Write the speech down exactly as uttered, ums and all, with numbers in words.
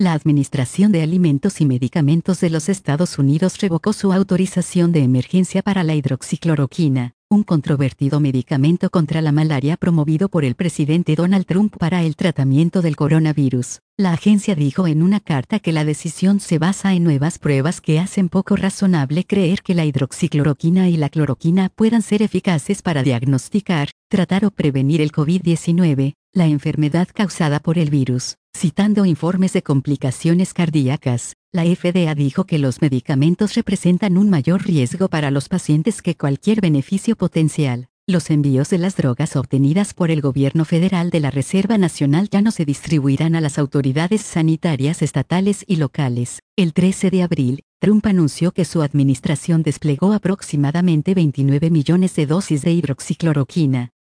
La Administración de Alimentos y Medicamentos de los Estados Unidos revocó su autorización de emergencia para la hidroxicloroquina, un controvertido medicamento contra la malaria promovido por el presidente Donald Trump para el tratamiento del coronavirus. La agencia dijo en una carta que la decisión se basa en nuevas pruebas que hacen poco razonable creer que la hidroxicloroquina y la cloroquina puedan ser eficaces para diagnosticar, tratar o prevenir el COVID diecinueve, la enfermedad causada por el virus. Citando informes de complicaciones cardíacas, la F D A dijo que los medicamentos representan un mayor riesgo para los pacientes que cualquier beneficio potencial. Los envíos de las drogas obtenidas por el gobierno federal de la Reserva Nacional ya no se distribuirán a las autoridades sanitarias estatales y locales. El trece de abril, Trump anunció que su administración desplegó aproximadamente veintinueve millones de dosis de hidroxicloroquina,